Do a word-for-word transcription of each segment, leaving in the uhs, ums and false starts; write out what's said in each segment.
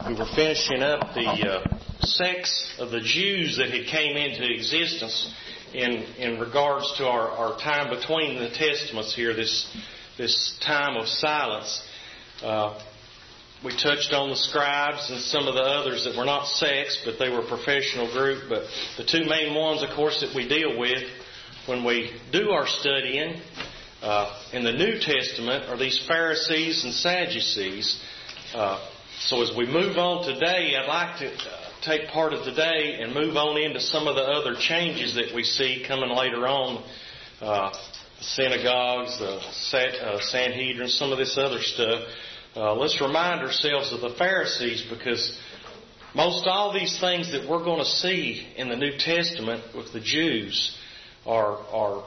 we were finishing up the uh, sects of the Jews that had came into existence in in regards to our, our time between the Testaments here, this this time of silence. Uh, we touched on the scribes and some of the others that were not sects, but they were a professional group. But the two main ones, of course, that we deal with when we do our studying uh, in the New Testament are these Pharisees and Sadducees. Uh, so as we move on today, I'd like to uh, take part of today and move on into some of the other changes that we see coming later on. Uh, the synagogues, the uh, Sanhedrin, some of this other stuff. Uh, let's remind ourselves of the Pharisees, because most all these things that we're going to see in the New Testament with the Jews are are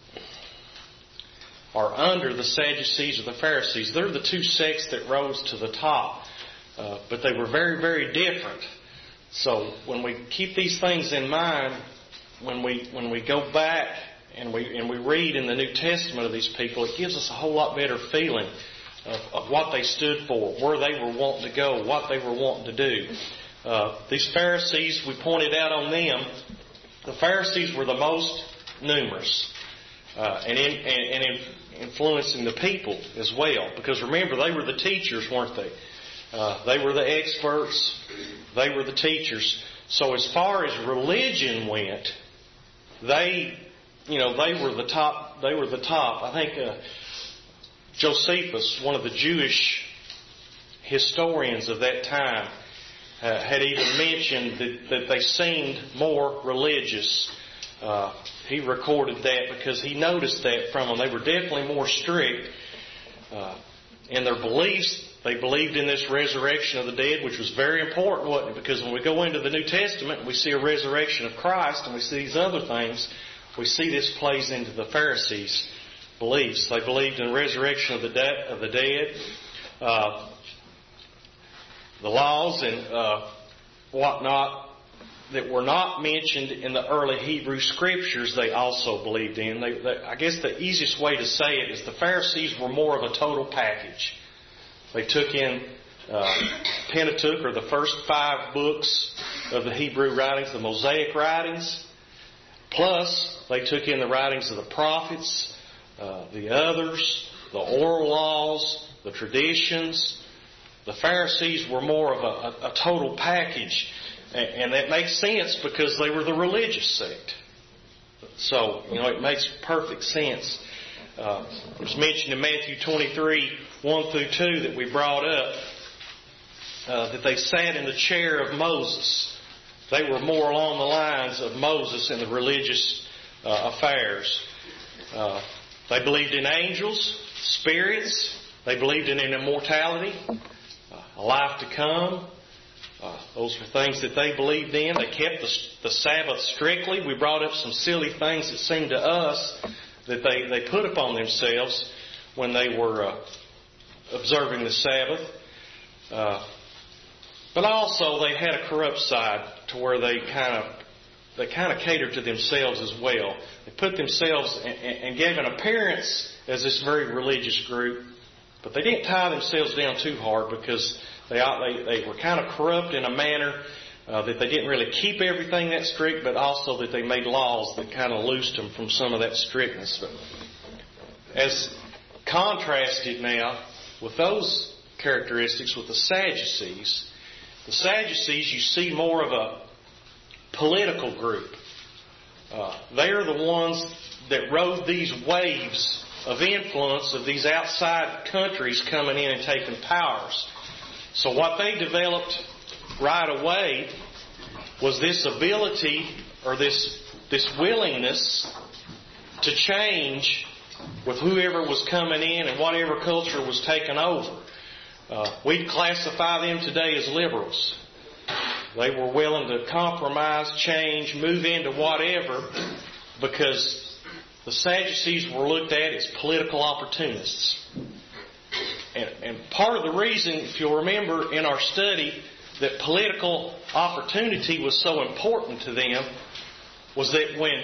are under the Sadducees or the Pharisees. They're the two sects that rose to the top, uh, but they were very, very different. So when we keep these things in mind, when we when we go back and we and we read in the New Testament of these people, it gives us a whole lot better feeling of, of what they stood for, where they were wanting to go, what they were wanting to do. Uh, these Pharisees, we pointed out on them, the Pharisees were the most numerous uh, and, in, and, and in, influencing the people as well. Because remember, they were the teachers, weren't they? Uh, they were the experts. They were the teachers. So as far as religion went, they, you know, they were the top. They were the top. I think uh, Josephus, one of the Jewish historians of that time, uh, had even mentioned that, that they seemed more religious. Uh, he recorded that because he noticed that from them. They were definitely more strict uh, in their beliefs. They believed in this resurrection of the dead, which was very important, wasn't it? Because when we go into the New Testament and we see a resurrection of Christ and we see these other things, we see this plays into the Pharisees' beliefs. They believed in the resurrection of the, de- of the dead. Uh, the laws and uh, whatnot that were not mentioned in the early Hebrew Scriptures, they also believed in. They, they, I guess the easiest way to say it is the Pharisees were more of a total package. They took in uh, Pentateuch, or the first five books of the Hebrew writings, the Mosaic writings. Plus, they took in the writings of the prophets, uh, the others, the oral laws, the traditions. The Pharisees were more of a, a, a total package. And, and that makes sense because they were the religious sect. So, you know, it makes perfect sense. Uh, it was mentioned in Matthew twenty-three, one through two that we brought up, uh, that they sat in the chair of Moses. They were more along the lines of Moses in the religious uh, affairs. Uh, they believed in angels, spirits. They believed in an immortality, uh, a life to come. Uh, those were things that they believed in. They kept the, the Sabbath strictly. We brought up some silly things that seemed to us that they, they put upon themselves when they were uh, observing the Sabbath. Uh, but also they had a corrupt side to where they kind of they kind of catered to themselves as well. They put themselves and, and gave an appearance as this very religious group, but they didn't tie themselves down too hard because they they, they were kind of corrupt in a manner Uh, that they didn't really keep everything that strict, but also that they made laws that kind of loosed them from some of that strictness. But as contrasted now with those characteristics with the Sadducees, the Sadducees, you see more of a political group. Uh, they are the ones that rode these waves of influence of these outside countries coming in and taking powers. So what they developed right away was this ability or this this willingness to change with whoever was coming in and whatever culture was taken over. Uh, we'd classify them today as liberals. They were willing to compromise, change, move into whatever, because the Sadducees were looked at as political opportunists. And, and part of the reason, if you'll remember in our study, that political opportunity was so important to them was that when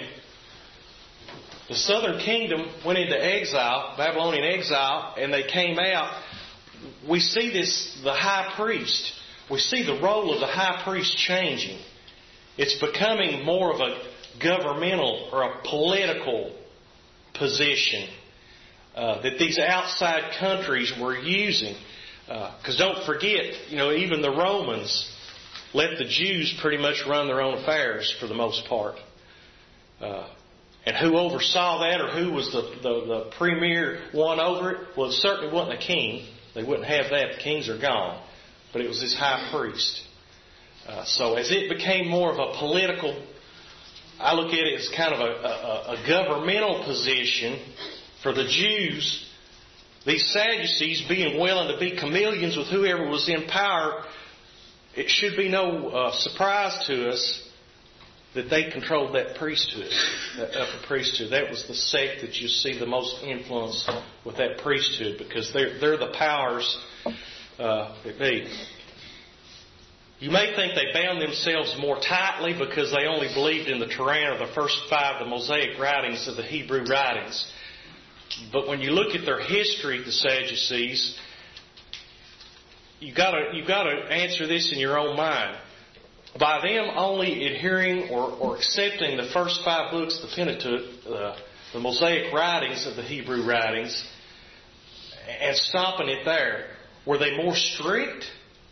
the southern kingdom went into exile, Babylonian exile, and they came out, we see this, the high priest we see the role of the high priest changing. It's becoming more of a governmental or a political position uh, that these outside countries were using. Because uh, don't forget, you know, even the Romans let the Jews pretty much run their own affairs for the most part. Uh, and who oversaw that, or who was the, the, the premier one over it? Well, it certainly wasn't a king. They wouldn't have that. The kings are gone. But it was this high priest. Uh, so as it became more of a political, I look at it as kind of a, a, a governmental position for the Jews. These Sadducees, being willing to be chameleons with whoever was in power, it should be no uh, surprise to us that they controlled that priesthood, that upper priesthood. That was the sect that you see the most influence with that priesthood, because they're, they're the powers uh, that be. You may think they bound themselves more tightly because they only believed in the Torah, or the first five, the Mosaic writings of the Hebrew writings. But when you look at their history, the Sadducees, you've got to, you've got to answer this in your own mind. By them only adhering or, or accepting the first five books, the Pentateuch, uh, the Mosaic writings of the Hebrew writings, and stopping it there, were they more strict?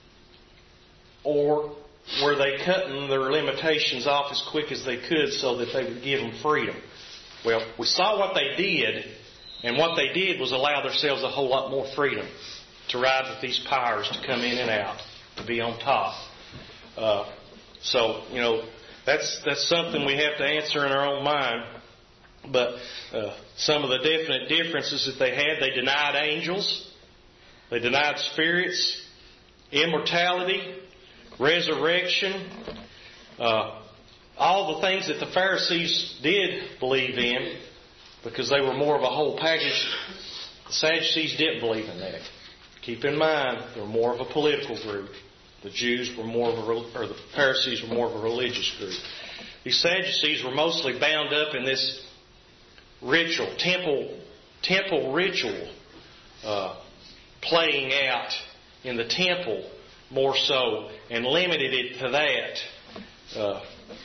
Or were they cutting their limitations off as quick as they could so that they would give them freedom? Well, we saw what they did, and what they did was allow themselves a whole lot more freedom to ride with these powers, to come in and out, to be on top. Uh, so, you know, that's that's something we have to answer in our own mind. But uh, some of the definite differences that they had, they denied angels, they denied spirits, immortality, resurrection, uh, all the things that the Pharisees did believe in, because they were more of a whole package. The Sadducees didn't believe in that. Keep in mind, they were more of a political group. The Jews were more of a, or the Pharisees were more of a religious group. These Sadducees were mostly bound up in this ritual, temple, temple ritual, uh, playing out in the temple more so, and limited it to that. Uh,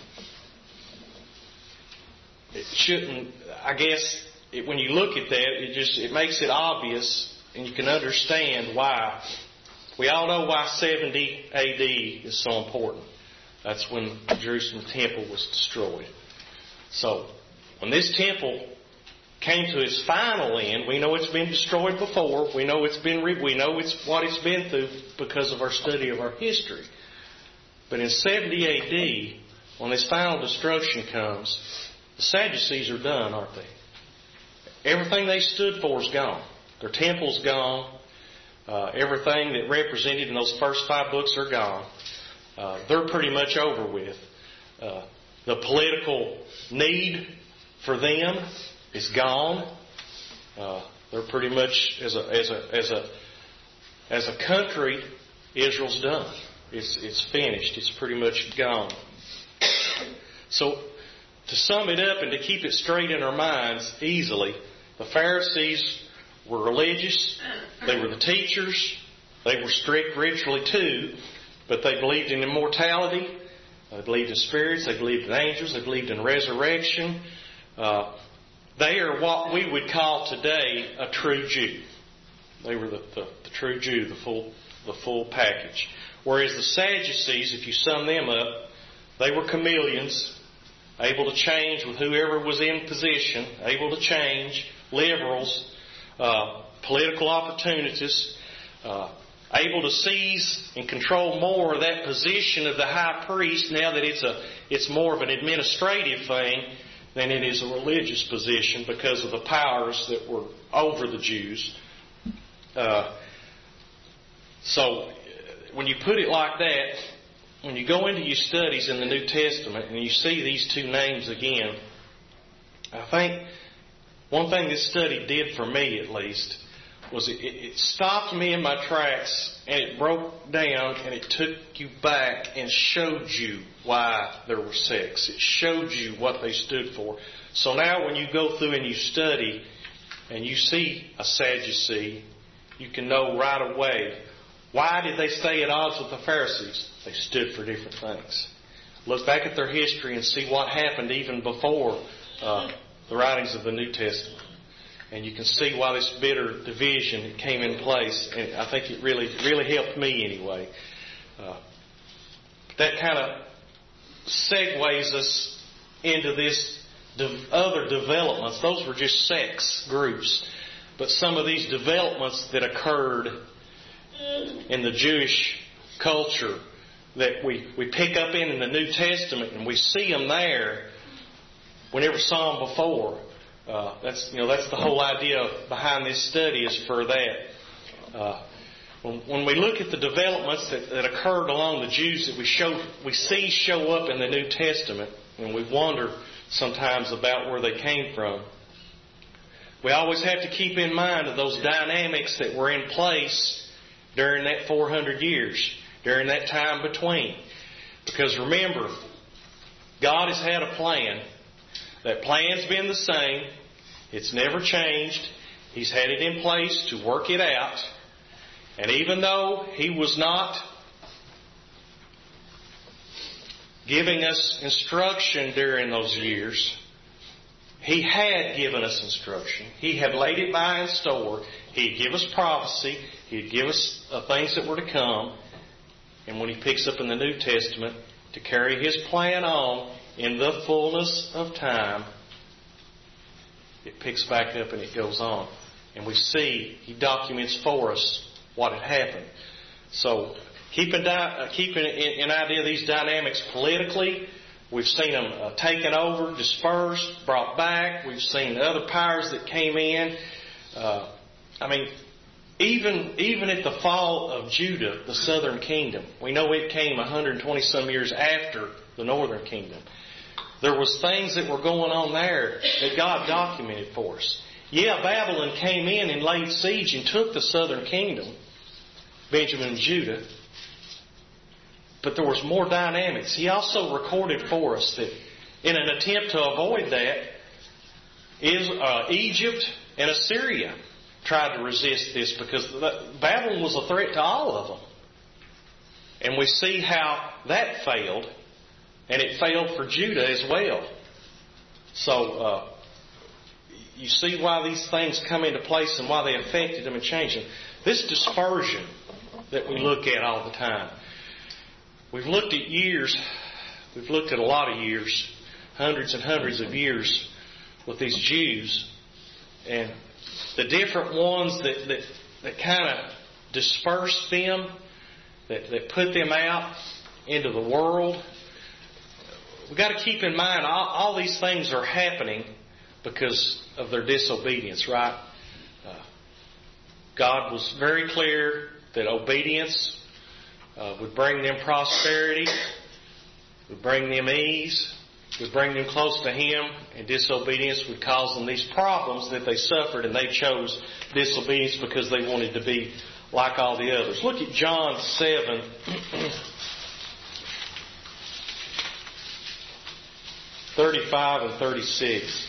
it shouldn't. I guess it, when you look at that, it just it makes it obvious, and you can understand why. We all know why seventy A D is so important. That's when the Jerusalem temple was destroyed. So, when this temple came to its final end, we know it's been destroyed before. We know it's been re- we know it's what it's been through because of our study of our history. But in seventy A D, when this final destruction comes, the Sadducees are done, aren't they? Everything they stood for is gone. Their temple's gone. Uh, everything that represented in those first five books are gone. Uh, they're pretty much over with. Uh, the political need for them is gone. Uh, they're pretty much, as a as a as a as a country, Israel's done. It's it's finished. It's pretty much gone. So, to sum it up and to keep it straight in our minds easily, the Pharisees were religious. They were the teachers. They were strict ritually too, but they believed in immortality. They believed in spirits. They believed in angels. They believed in resurrection. Uh, they are what we would call today a true Jew. They were the, the, the true Jew, the full the full package. Whereas the Sadducees, if you sum them up, they were chameleons, able to change with whoever was in position, able to change, liberals, uh, political opportunists, uh, able to seize and control more of that position of the high priest now that it's a it's more of an administrative thing than it is a religious position because of the powers that were over the Jews. Uh, so when you put it like that, when you go into your studies in the New Testament and you see these two names again, I think one thing this study did for me at least was it, it stopped me in my tracks and it broke down and it took you back and showed you why there were sects. It showed you what they stood for. So now when you go through and you study and you see a Sadducee, you can know right away Why did they stay at odds with the Pharisees? They stood for different things. Look back at their history and see what happened even before uh, the writings of the New Testament. And you can see why this bitter division came in place. And I think it really, really helped me anyway. Uh, that kind of segues us into this de- other developments. Those were just sects, groups. But some of these developments that occurred in the Jewish culture that we, we pick up in in the New Testament, and we see them there. We never saw them before. Uh, that's you know that's the whole idea behind this study, is for that. Uh, when, when we look at the developments that, that occurred along the Jews that we show we see show up in the New Testament, and we wonder sometimes about where they came from, we always have to keep in mind of those dynamics that were in place during that four hundred years, during that time between. Because remember, God has had a plan. That plan's been the same. It's never changed. He's had it in place to work it out. And even though He was not giving us instruction during those years, He had given us instruction. He had laid it by in store. He'd give us prophecy. He'd give us uh, things that were to come. And when He picks up in the New Testament to carry His plan on in the fullness of time, it picks back up and it goes on. And we see He documents for us what had happened. So keeping, di- uh, keeping an idea of these dynamics politically, we've seen them uh, taken over, dispersed, brought back. We've seen other powers that came in. Uh, I mean, even even at the fall of Judah, the southern kingdom, we know it came one hundred twenty some years after the northern kingdom. There was things that were going on there that God documented for us. Yeah, Babylon came in and laid siege and took the southern kingdom, Benjamin and Judah. But there was more dynamics. He also recorded for us that in an attempt to avoid that, is uh, Egypt and Assyria tried to resist this, because Babylon was a threat to all of them. And we see how that failed, and it failed for Judah as well. So uh, you see why these things come into place and why they affected them and changed them. This dispersion that we look at all the time. We've looked at years, we've looked at a lot of years, hundreds and hundreds of years with these Jews, and the different ones that, that, that kind of dispersed them, that, that put them out into the world. We've got to keep in mind all, all these things are happening because of their disobedience, right? Uh, God was very clear that obedience uh, would bring them prosperity, would bring them ease, would bring them close to Him, and disobedience would cause them these problems that they suffered, and they chose disobedience because they wanted to be like all the others. Look at John seven. thirty-five and thirty-six.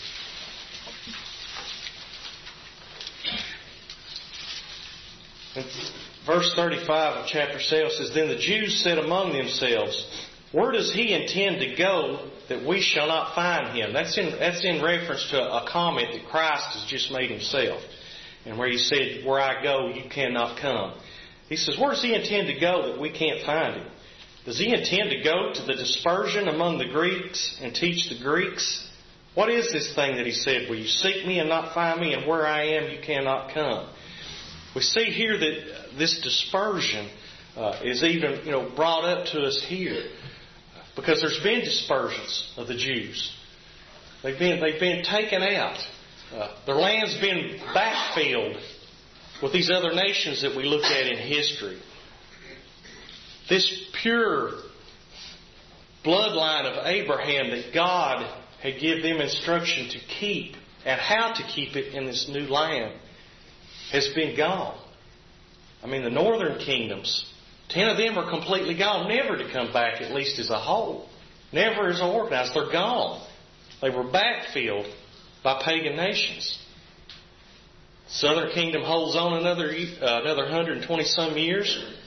And verse thirty-five of chapter seven says, "Then the Jews said among themselves, where does He intend to go that we shall not find Him?" That's in, that's in reference to a comment that Christ has just made Himself. And where He said, "Where I go, you cannot come." He says, where does He intend to go that we can't find Him? Does He intend to go to the dispersion among the Greeks and teach the Greeks? What is this thing that He said, "Will you seek Me and not find Me, and where I am you cannot come"? We see here that this dispersion uh, is even you know brought up to us here, because there's been dispersions of the Jews. They've been they've been taken out. Uh, their land's been backfilled with these other nations that we look at in history. This pure bloodline of Abraham that God had given them instruction to keep and how to keep it in this new land has been gone. I mean, the northern kingdoms, ten of them are completely gone, never to come back, at least as a whole. Never as organized. They're gone. They were backfilled by pagan nations. Southern kingdom holds on another uh, another one hundred twenty some years.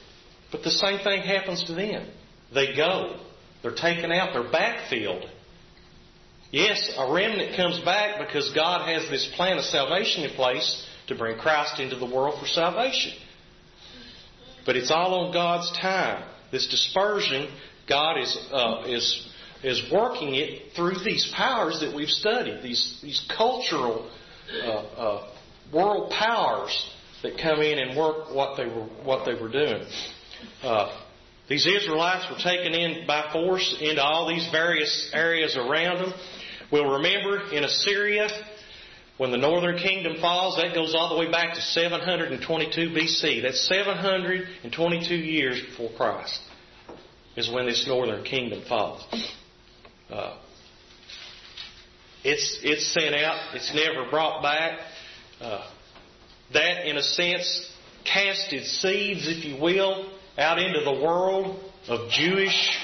But the same thing happens to them. They go. They're taken out. They're backfilled. Yes, a remnant comes back because God has this plan of salvation in place to bring Christ into the world for salvation. But it's all on God's time. This dispersion, God is uh, is is working it through these powers that we've studied, these these cultural uh, uh, world powers that come in and work what they were what they were doing. Uh, these Israelites were taken in by force into all these various areas around them. We'll remember in Assyria, when the northern kingdom falls, that goes all the way back to seven hundred twenty-two B C. That's seven hundred twenty-two years before Christ is when this northern kingdom falls. Uh, it's it's sent out. It's never brought back. Uh, that, in a sense, casted seeds, if you will, out into the world of Jewish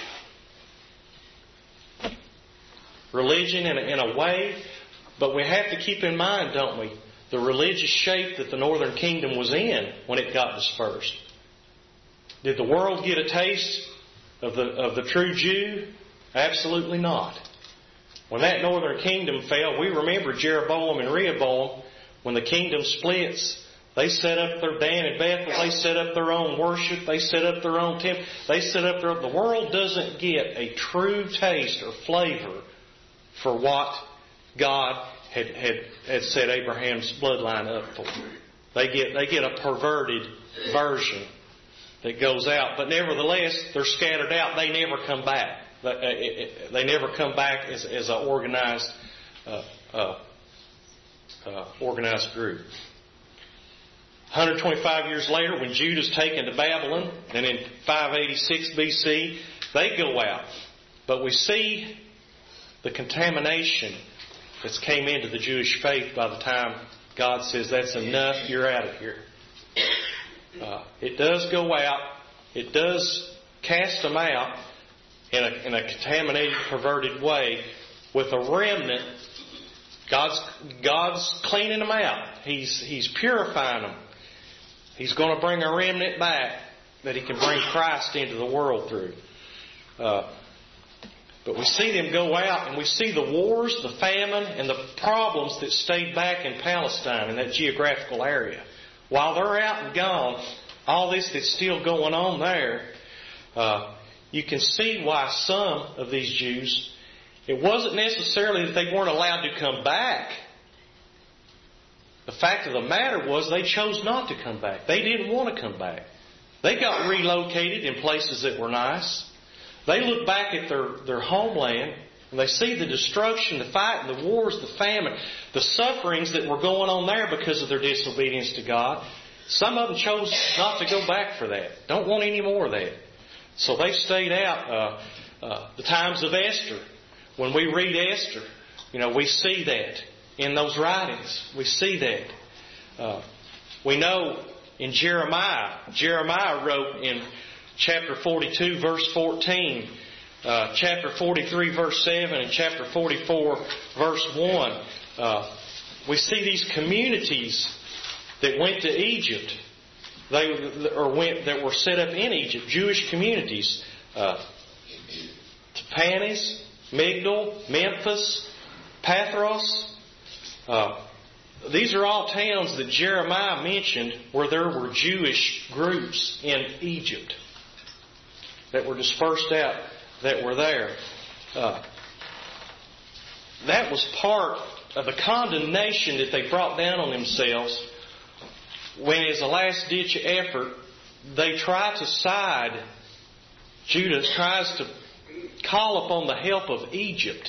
religion in a, in a way. But we have to keep in mind, don't we, the religious shape that the northern kingdom was in when it got dispersed. Did the world get a taste of the of the true Jew? Absolutely not. When that northern kingdom fell, we remember Jeroboam and Rehoboam. When the kingdom splits, they set up their Dan and Bethel. They set up their own worship. They set up their own temple. They set up their. The world doesn't get a true taste or flavor for what God had, had, had set Abraham's bloodline up for. They get they get a perverted version that goes out. But nevertheless, they're scattered out. They never come back. They never come back as, as an organized uh, uh, uh, organized group. one hundred twenty-five years later, when Judah's taken to Babylon, and in five eighty-six B C, they go out. But we see the contamination that's came into the Jewish faith by the time God says, that's enough, you're out of here. Uh, it does go out. It does cast them out in a, in a contaminated, perverted way. With a remnant, God's, God's cleaning them out. He's, He's purifying them. He's going to bring a remnant back that He can bring Christ into the world through. Uh, But we see them go out, and we see the wars, the famine, and the problems that stayed back in Palestine, in that geographical area. While they're out and gone, all this that's still going on there, uh, you can see why some of these Jews, it wasn't necessarily that they weren't allowed to come back. The fact of the matter was they chose not to come back. They didn't want to come back. They got relocated in places that were nice. They look back at their, their homeland and they see the destruction, the fight, the wars, the famine, the sufferings that were going on there because of their disobedience to God. Some of them chose not to go back for that. Don't want any more of that. So they stayed out. Uh, uh, the times of Esther. When we read Esther, you know, we see that in those writings. We see that. Uh, we know in Jeremiah, Jeremiah wrote in chapter forty-two, verse fourteen, uh, chapter forty-three, verse seven, and chapter forty-four, verse one. Uh, we see these communities that went to Egypt, they or went that were set up in Egypt, Jewish communities, uh, Tapanhes, Migdal, Memphis, Pathros. Uh, these are all towns that Jeremiah mentioned where there were Jewish groups in Egypt that were dispersed out, that were there. Uh, that was part of the condemnation that they brought down on themselves when, as a last-ditch effort, they try to side, Judah tries to call upon the help of Egypt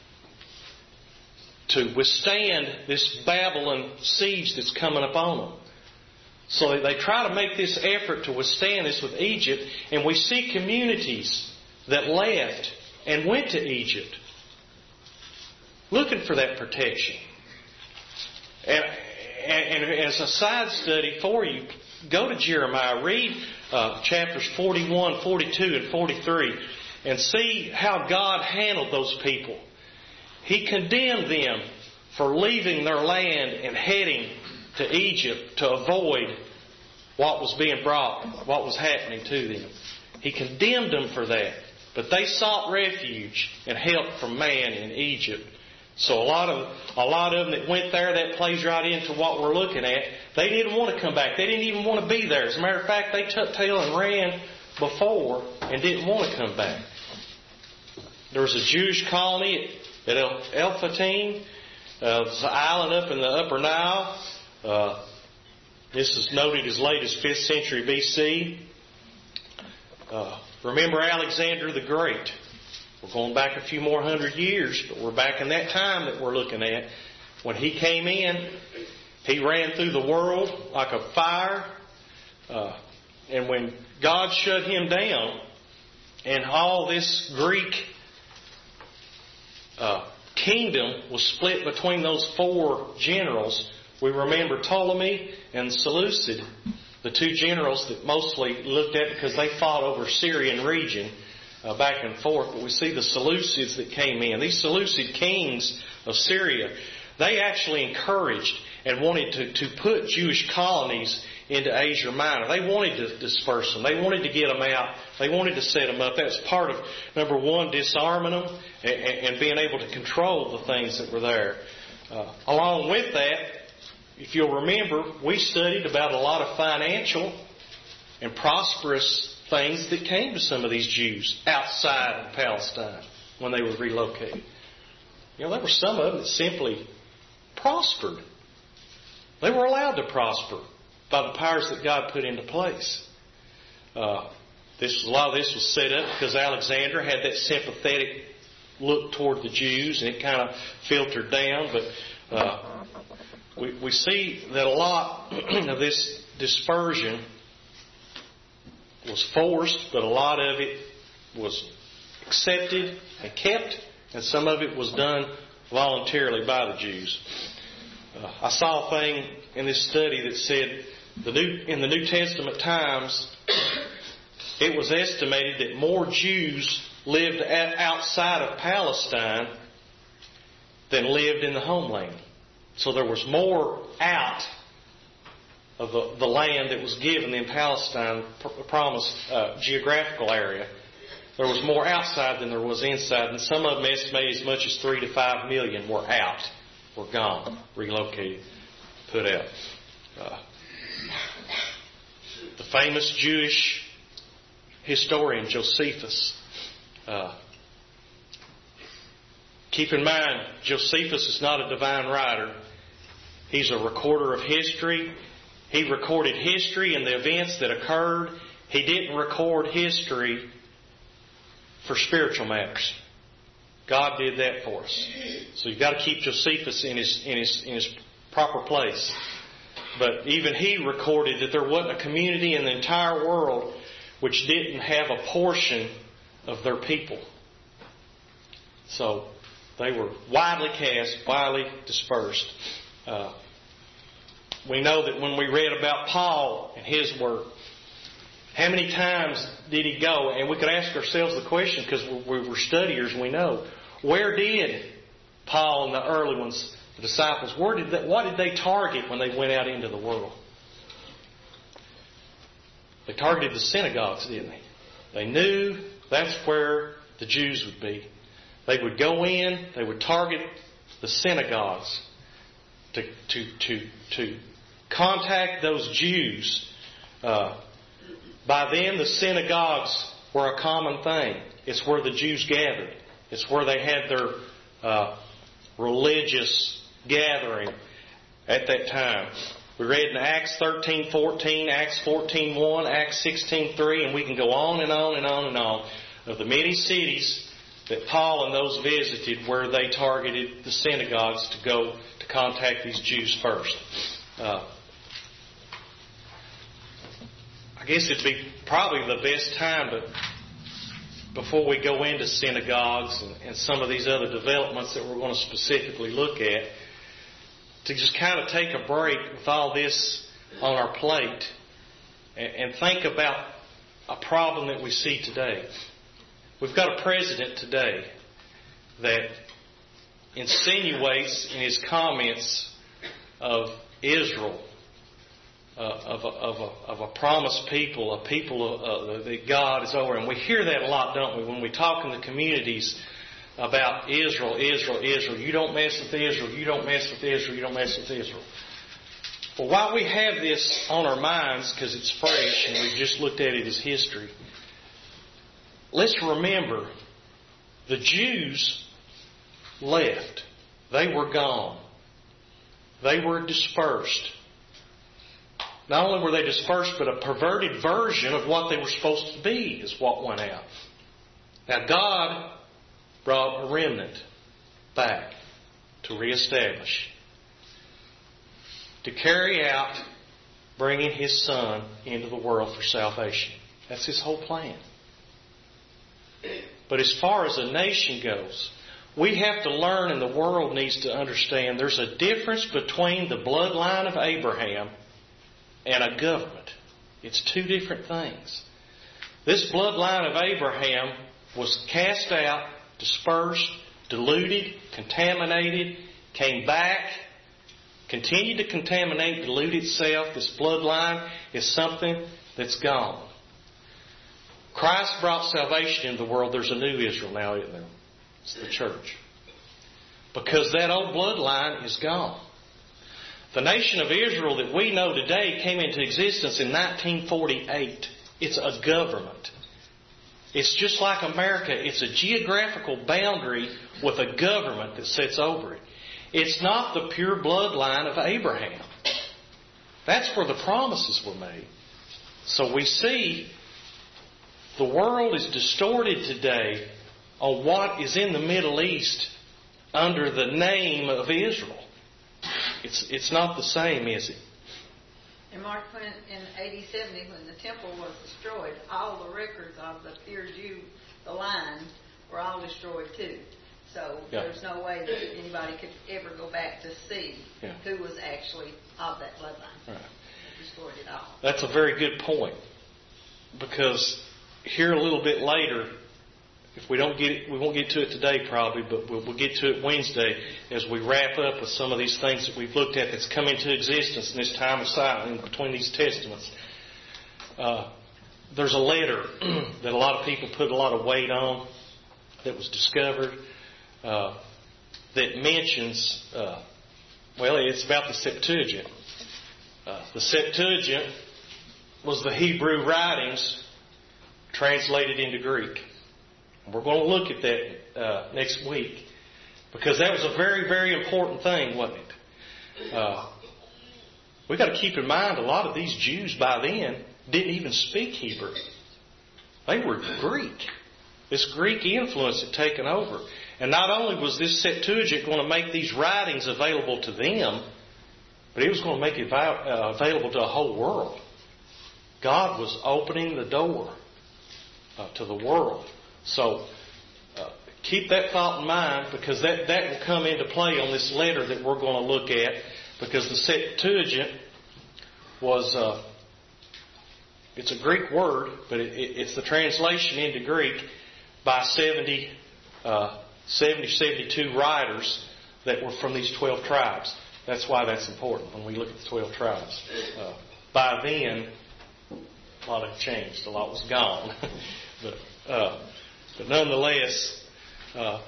to withstand this Babylon siege that's coming upon them. So they try to make this effort to withstand this with Egypt, and we see communities that left and went to Egypt looking for that protection. And, and, and as a side study for you, go to Jeremiah, read uh, chapters forty-one, forty-two, and forty-three, and see how God handled those people. He condemned them for leaving their land and heading to Egypt to avoid what was being brought, what was happening to them. He condemned them for that. But they sought refuge and help from man in Egypt. So a lot of a lot of them that went there, that plays right into what we're looking at. They didn't want to come back. They didn't even want to be there. As a matter of fact, they took tail and ran before and didn't want to come back. There was a Jewish colony at El Elfatim. Uh, it's an island up in the Upper Nile. Uh, this is noted as late as fifth century B C. Uh, remember Alexander the Great. We're going back a few more hundred years, but we're back in that time that we're looking at. When he came in, he ran through the world like a fire. Uh, and when God shut him down, and all this Greek uh, kingdom was split between those four generals, we remember Ptolemy and Seleucid, the two generals that mostly looked at because they fought over Syrian region. Uh, back and forth, but we see the Seleucids that came in. These Seleucid kings of Syria, they actually encouraged and wanted to, to put Jewish colonies into Asia Minor. They wanted to disperse them. They wanted to get them out. They wanted to set them up. That was part of, number one, disarming them and, and being able to control the things that were there. Uh, along with that, if you'll remember, we studied about a lot of financial and prosperous things that came to some of these Jews outside of Palestine when they were relocated. You know, there were some of them that simply prospered. They were allowed to prosper by the powers that God put into place. Uh, this a lot of this was set up because Alexander had that sympathetic look toward the Jews, and it kind of filtered down. But uh, we, we see that a lot of this dispersion was forced, but a lot of it was accepted and kept, and some of it was done voluntarily by the Jews. Uh, I saw a thing in this study that said the new, in the New Testament times, it was estimated that more Jews lived at, outside of Palestine than lived in the homeland. So there was more out of the, the land that was given in Palestine, the promised uh, geographical area. There was more outside than there was inside, and some of them estimated as much as three to five million were out, were gone, relocated, put out. Uh, the famous Jewish historian Josephus. Uh, keep in mind, Josephus is not a divine writer. He's a recorder of history. He recorded history and the events that occurred. He didn't record history for spiritual matters. God did that for us. So you've got to keep Josephus in his in his in his proper place. But even he recorded that there wasn't a community in the entire world which didn't have a portion of their people. So they were widely cast, widely dispersed. Uh, We know that when we read about Paul and his work, how many times did he go? And we could ask ourselves the question, because we were studiers, we know. Where did Paul and the early ones, the disciples, where did they, what did they target when they went out into the world? They targeted the synagogues, didn't they? They knew that's where the Jews would be. They would go in, they would target the synagogues to to to to contact those Jews. Uh, by then, the synagogues were a common thing. It's where the Jews gathered. It's where they had their uh, religious gathering at that time. We read in Acts thirteen fourteen, Acts fourteen one, Acts sixteen three, and we can go on and on and on and on of the many cities that Paul and those visited where they targeted the synagogues to go to contact these Jews first. Uh, I guess it'd be probably the best time to, before we go into synagogues and, and some of these other developments that we're going to specifically look at, to just kind of take a break with all this on our plate and, and think about a problem that we see today. We've got a president today that insinuates in his comments of Israel uh, of, a, of, a, of a promised people, a people uh, that God is over. And we hear that a lot, don't we, when we talk in the communities about Israel, Israel, Israel. You don't mess with Israel. You don't mess with Israel. You don't mess with Israel. Well, while we have this on our minds, because it's fresh and we've just looked at it as history, let's remember the Jews left. They were gone. They were dispersed. Not only were they dispersed, but a perverted version of what they were supposed to be is what went out. Now, God brought a remnant back to reestablish, to carry out bringing His Son into the world for salvation. That's His whole plan. But as far as a nation goes, we have to learn, and the world needs to understand, there's a difference between the bloodline of Abraham and a government. It's two different things. This bloodline of Abraham was cast out, dispersed, diluted, contaminated, came back, continued to contaminate, dilute itself. This bloodline is something that's gone. Christ brought salvation into the world. There's a new Israel now, isn't there? It's the church. Because that old bloodline is gone. The nation of Israel that we know today came into existence in nineteen forty-eight. It's a government. It's just like America. It's a geographical boundary with a government that sits over it. It's not the pure bloodline of Abraham. That's where the promises were made. So we see the world is distorted today on what is in the Middle East under the name of Israel. It's it's not the same, is it? And Mark, when in A D seventy, when the temple was destroyed, all the records of the pure Jew, the line, were all destroyed too. So yeah. There's no way that anybody could ever go back to see yeah. who was actually of that bloodline. Right. They destroyed it all. That's a very good point. Because here a little bit later, if we don't get it, we won't get to it today probably, but we'll, we'll get to it Wednesday as we wrap up with some of these things that we've looked at that's come into existence in this time of silence between these testaments. Uh, there's a letter that a lot of people put a lot of weight on that was discovered uh, that mentions, uh, well, it's about the Septuagint. Uh, the Septuagint was the Hebrew writings translated into Greek. We're going to look at that uh, next week because that was a very, very important thing, wasn't it? Uh, we've got to keep in mind a lot of these Jews by then didn't even speak Hebrew. They were Greek. This Greek influence had taken over. And not only was this Septuagint going to make these writings available to them, but it was going to make it uh, available to the whole world. God was opening the door uh, to the world. So uh, keep that thought in mind because that, that will come into play on this letter that we're going to look at because the Septuagint was, uh, it's a Greek word, but it, it, it's the translation into Greek by seventy, uh, seventy, seventy-two writers that were from these twelve tribes. That's why that's important when we look at the twelve tribes. Uh, by then, a lot had changed. A lot was gone. but... Uh, But nonetheless, uh,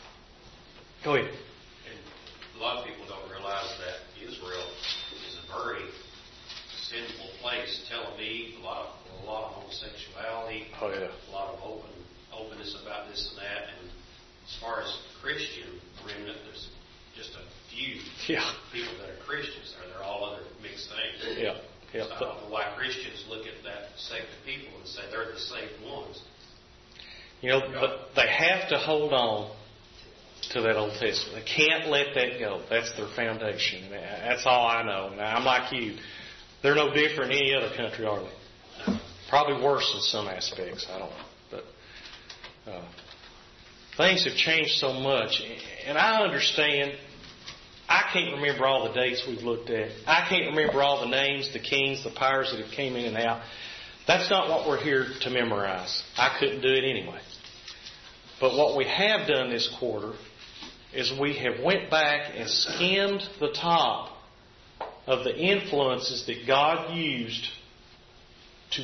go ahead. And a lot of people don't realize that Israel is a very sinful place. Tel Aviv, a lot of a lot of homosexuality, oh, yeah. a lot of open openness about this and that. And as far as Christian remnant, there's just a few yeah. people that are Christians. Or they're all other mixed things. Yeah, yeah. So I don't know why Christians look at that sect of people and say they're the saved ones. You know, but they have to hold on to that Old Testament. They can't let that go. That's their foundation. That's all I know. Now, I'm like you. They're no different than any other country, are they? Probably worse in some aspects. I don't know. But uh, things have changed so much. And I understand. I can't remember all the dates we've looked at. I can't remember all the names, the kings, the powers that have came in and out. That's not what we're here to memorize. I couldn't do it anyway. But what we have done this quarter is we have went back and skimmed the top of the influences that God used to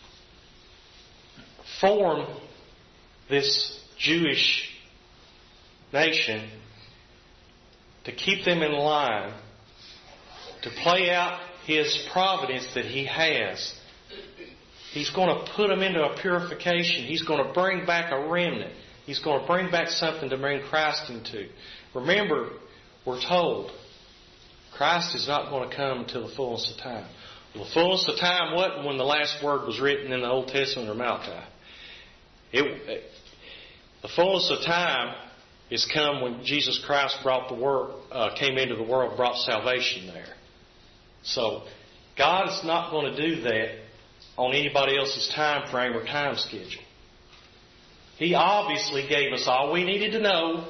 form this Jewish nation, to keep them in line, to play out His providence that He has. He's going to put them into a purification. He's going to bring back a remnant. He's going to bring back something to bring Christ into. Remember, we're told Christ is not going to come until the fullness of time. Well, the fullness of time wasn't when the last word was written in the Old Testament or Malachi. It, the fullness of time is come when Jesus Christ brought the world, uh, came into the world, brought salvation there. So God is not going to do that on anybody else's time frame or time schedule. He obviously gave us all we needed to know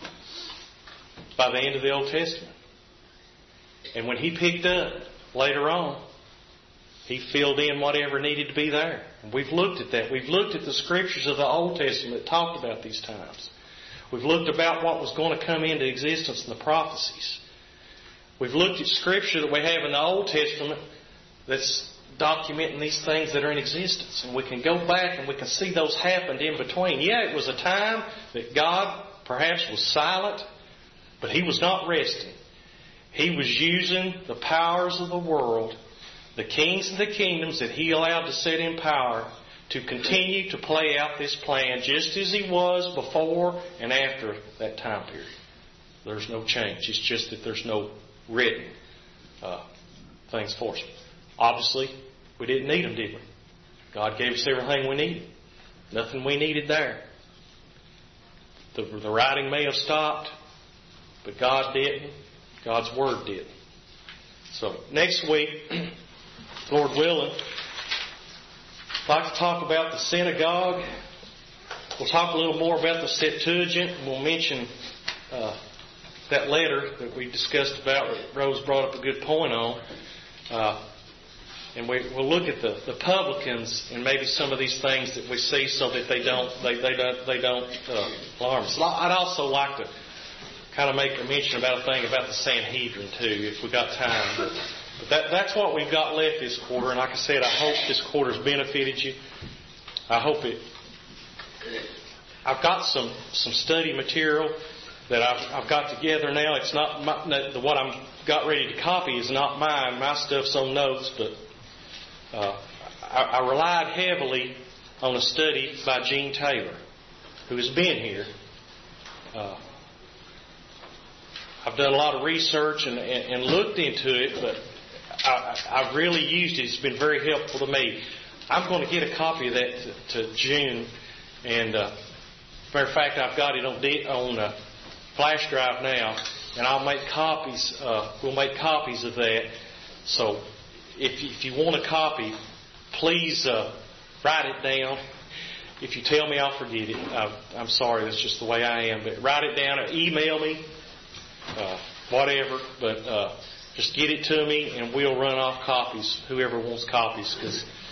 by the end of the Old Testament. And when He picked up later on, He filled in whatever needed to be there. And we've looked at that. We've looked at the scriptures of the Old Testament that talked about these times. We've looked about what was going to come into existence in the prophecies. We've looked at scripture that we have in the Old Testament that's documenting these things that are in existence. And we can go back and we can see those happened in between. Yeah, it was a time that God perhaps was silent, but He was not resting. He was using the powers of the world, the kings and the kingdoms that He allowed to sit in power, to continue to play out this plan just as He was before and after that time period. There's no change. It's just that there's no written uh, things for us. Obviously, we didn't need them, did we? God gave us everything we needed. Nothing we needed there. The, the writing may have stopped, but God didn't. God's Word did. So, next week, Lord willing, I'd like to talk about the synagogue. We'll talk a little more about the Septuagint, and we'll mention uh, that letter that we discussed about that Rose brought up a good point on. Uh, and we, we'll look at the, the publicans and maybe some of these things that we see so that they don't they, they don't they don't uh, alarm us. I'd also like to kind of make a mention about a thing about the Sanhedrin too, if we got time. But, but that, that's what we've got left this quarter. And like I said, I hope this quarter's benefited you. I hope it. I've got some some study material that I've, I've got together now. It's not my, the what I'm got ready to copy is not mine. My stuff's on notes, but uh, I, I relied heavily on a study by Gene Taylor, who has been here. Uh, I've done a lot of research and, and, and looked into it, but I, I've really used it. It's been very helpful to me. I'm going to get a copy of that to, to June, and uh, matter of fact, I've got it on on uh, flash drive now, and I'll make copies. Uh, we'll make copies of that. So, if if you want a copy, please uh, write it down. If you tell me, I'll forget it. I, I'm sorry, that's just the way I am. But write it down or email me, uh, whatever. But uh, just get it to me, and we'll run off copies. Whoever wants copies, because